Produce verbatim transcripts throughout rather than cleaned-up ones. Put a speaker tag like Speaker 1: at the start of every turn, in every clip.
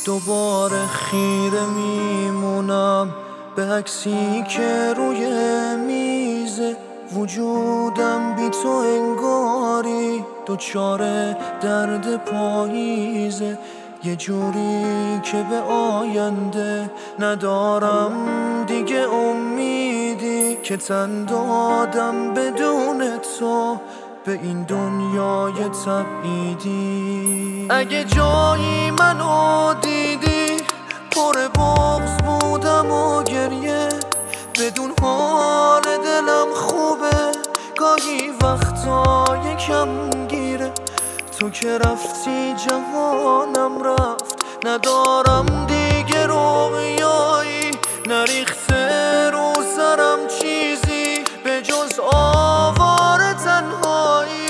Speaker 1: دوباره خیره میمونم به عکسی که روی میزه. وجودم بی تو انگاری دوچاره درد پاییزه. یه جوری که به آینده ندارم دیگه امیدی، که تن دادم بدون تو به این دنیای تبعیدی. اگه جایی منو دیدی پر بغض بودم و گریه، بدون حال دلم خوبه گاهی وقتا یکم گیره. تو که رفتی جهانم رفت، ندارم دیگه رویایی، نریخته رو سرم چیزی به جز آوار تنهایی.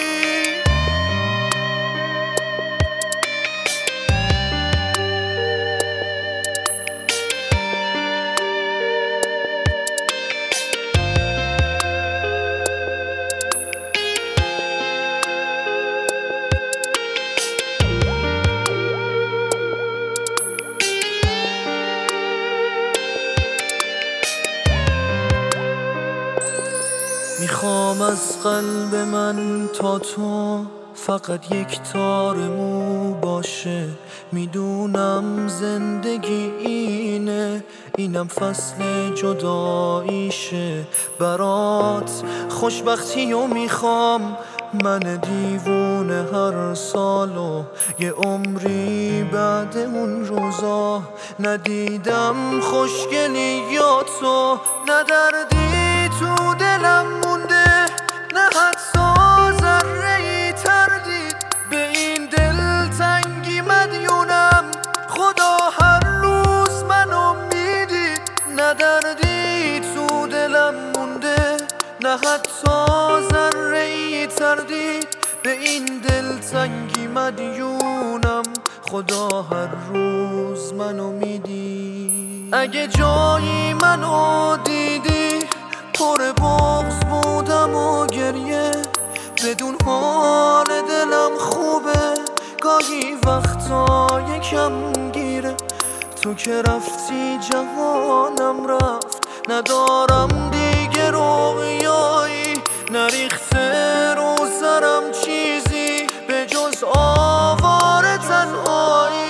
Speaker 1: میخوام از قلب من تا تو فقط یک تار مو باشه. میدونم زندگی اینه، اینم فصل جداییشه. برات خوشبختی و میخوام من دیوونه هر سالو یه عمری بعد اون روزا ندیدم خوشگلی یا تو. نه دردی تو دلم مونده، نه حتی ذره‌ای تردید، به این دل تنگی مدیونم خدا هر روز منو میدید. نه دردی تو دلم مونده، نه حتی ذره‌ای تردید، به این دل تنگی مدیونم خدا هر روز منو میدید. اگه جایی منو دیدی پر بغض بودم و گریه، بدون حال دلم خوبه گاهی وقتا یکم گیره. تو که رفتی جهانم رفت، ندارم دیگه رویایی، نریخته رو سرم چیزی به جز آوار تنهایی.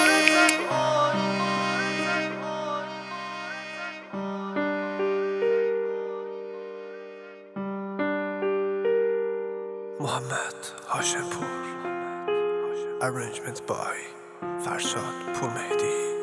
Speaker 2: محمد هاشمپور. Arrangement by فرشاد پورمهدی.